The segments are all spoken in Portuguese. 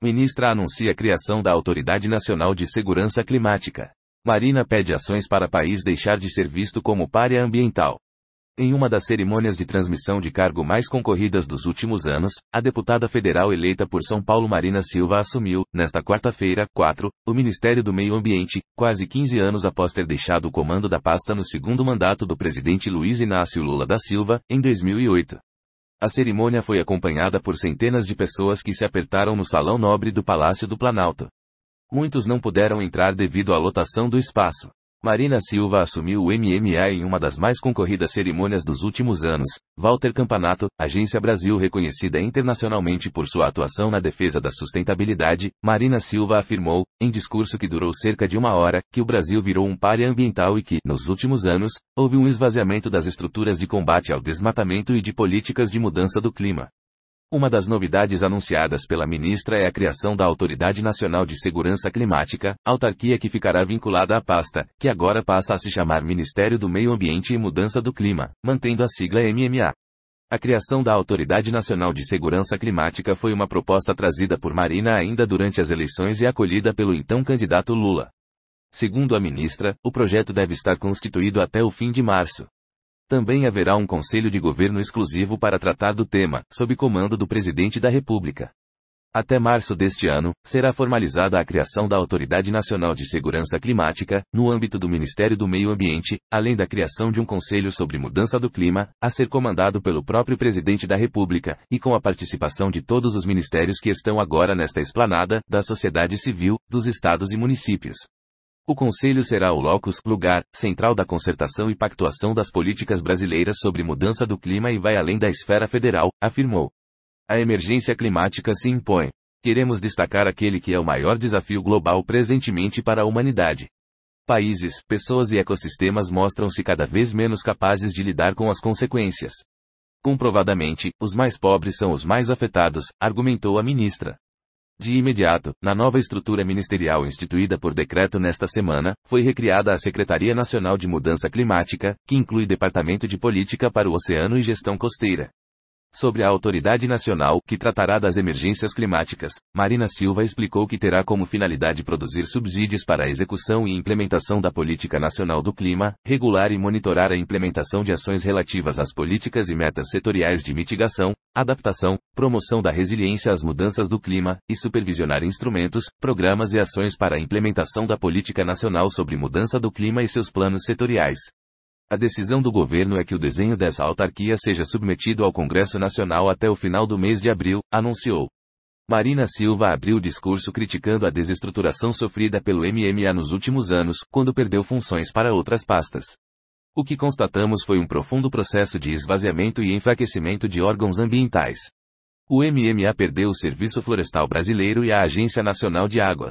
Ministra anuncia a criação da Autoridade Nacional de Segurança Climática. Marina pede ações para país deixar de ser visto como pária ambiental. Em uma das cerimônias de transmissão de cargo mais concorridas dos últimos anos, a deputada federal eleita por São Paulo Marina Silva assumiu, nesta quarta-feira, 4, o Ministério do Meio Ambiente, quase 15 anos após ter deixado o comando da pasta no segundo mandato do presidente Luiz Inácio Lula da Silva, em 2008. A cerimônia foi acompanhada por centenas de pessoas que se apertaram no Salão Nobre do Palácio do Planalto. Muitos não puderam entrar devido à lotação do espaço. Marina Silva assumiu o MMA em uma das mais concorridas cerimônias dos últimos anos. Walter Campanato, Agência Brasil reconhecida internacionalmente por sua atuação na defesa da sustentabilidade, Marina Silva afirmou, em discurso que durou cerca de 1 hora, que o Brasil virou um pária ambiental e que, nos últimos anos, houve um esvaziamento das estruturas de combate ao desmatamento e de políticas de mudança do clima. Uma das novidades anunciadas pela ministra é a criação da Autoridade Nacional de Segurança Climática, autarquia que ficará vinculada à pasta, que agora passa a se chamar Ministério do Meio Ambiente e Mudança do Clima, mantendo a sigla MMA. A criação da Autoridade Nacional de Segurança Climática foi uma proposta trazida por Marina ainda durante as eleições e acolhida pelo então candidato Lula. Segundo a ministra, o projeto deve estar constituído até o fim de março. Também haverá um conselho de governo exclusivo para tratar do tema, sob comando do presidente da República. Até março deste ano, será formalizada a criação da Autoridade Nacional de Segurança Climática, no âmbito do Ministério do Meio Ambiente, além da criação de um conselho sobre mudança do clima, a ser comandado pelo próprio presidente da República, e com a participação de todos os ministérios que estão agora nesta esplanada, da sociedade civil, dos estados e municípios. O Conselho será o lugar central da concertação e pactuação das políticas brasileiras sobre mudança do clima e vai além da esfera federal, afirmou. A emergência climática se impõe. Queremos destacar aquele que é o maior desafio global presentemente para a humanidade. Países, pessoas e ecossistemas mostram-se cada vez menos capazes de lidar com as consequências. Comprovadamente, os mais pobres são os mais afetados, argumentou a ministra. De imediato, na nova estrutura ministerial instituída por decreto nesta semana, foi recriada a Secretaria Nacional de Mudança Climática, que inclui Departamento de Política para o Oceano e Gestão Costeira. Sobre a Autoridade Nacional, que tratará das emergências climáticas, Marina Silva explicou que terá como finalidade produzir subsídios para a execução e implementação da Política Nacional do Clima, regular e monitorar a implementação de ações relativas às políticas e metas setoriais de mitigação, adaptação, promoção da resiliência às mudanças do clima, e supervisionar instrumentos, programas e ações para a implementação da Política Nacional sobre Mudança do Clima e seus planos setoriais. A decisão do governo é que o desenho dessa autarquia seja submetido ao Congresso Nacional até o final do mês de abril, anunciou. Marina Silva abriu o discurso criticando a desestruturação sofrida pelo MMA nos últimos anos, quando perdeu funções para outras pastas. O que constatamos foi um profundo processo de esvaziamento e enfraquecimento de órgãos ambientais. O MMA perdeu o Serviço Florestal Brasileiro e a Agência Nacional de Águas.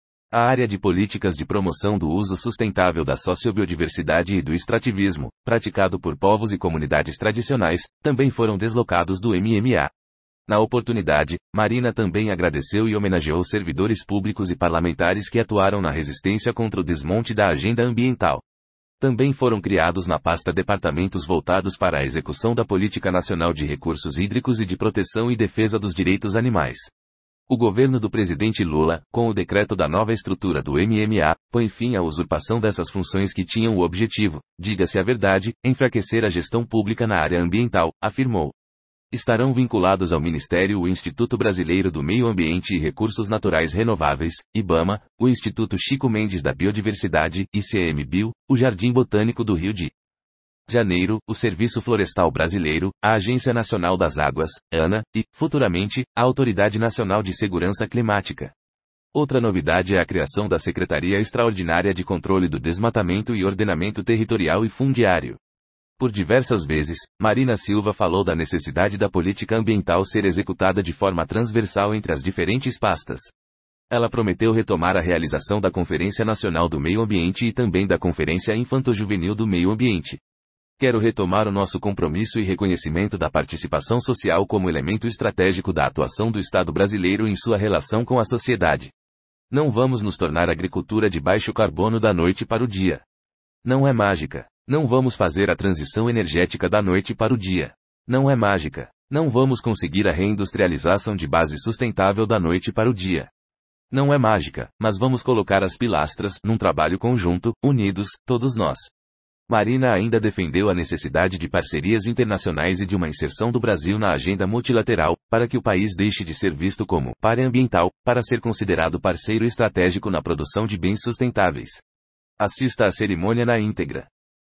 A área de políticas de promoção do uso sustentável da sociobiodiversidade e do extrativismo, praticado por povos e comunidades tradicionais, também foram deslocados do MMA. Na oportunidade, Marina também agradeceu e homenageou servidores públicos e parlamentares que atuaram na resistência contra o desmonte da agenda ambiental. Também foram criados na pasta departamentos voltados para a execução da Política Nacional de Recursos Hídricos e de Proteção e Defesa dos Direitos Animais. O governo do presidente Lula, com o decreto da nova estrutura do MMA, põe fim à usurpação dessas funções que tinham o objetivo, diga-se a verdade, enfraquecer a gestão pública na área ambiental, afirmou. Estarão vinculados ao Ministério o Instituto Brasileiro do Meio Ambiente e Recursos Naturais Renováveis, IBAMA, o Instituto Chico Mendes da Biodiversidade, ICMBio, o Jardim Botânico do Rio de Janeiro, o Serviço Florestal Brasileiro, a Agência Nacional das Águas, ANA, e, futuramente, a Autoridade Nacional de Segurança Climática. Outra novidade é a criação da Secretaria Extraordinária de Controle do Desmatamento e Ordenamento Territorial e Fundiário. Por diversas vezes, Marina Silva falou da necessidade da política ambiental ser executada de forma transversal entre as diferentes pastas. Ela prometeu retomar a realização da Conferência Nacional do Meio Ambiente e também da Conferência Infanto-Juvenil do Meio Ambiente. Quero retomar o nosso compromisso e reconhecimento da participação social como elemento estratégico da atuação do Estado brasileiro em sua relação com a sociedade. Não vamos nos tornar agricultura de baixo carbono da noite para o dia. Não é mágica. Não vamos fazer a transição energética da noite para o dia. Não é mágica. Não vamos conseguir a reindustrialização de base sustentável da noite para o dia. Não é mágica, mas vamos colocar as pilastras num trabalho conjunto, unidos, todos nós. Marina ainda defendeu a necessidade de parcerias internacionais e de uma inserção do Brasil na agenda multilateral, para que o país deixe de ser visto como pária ambiental, para ser considerado parceiro estratégico na produção de bens sustentáveis. Assista à cerimônia na íntegra.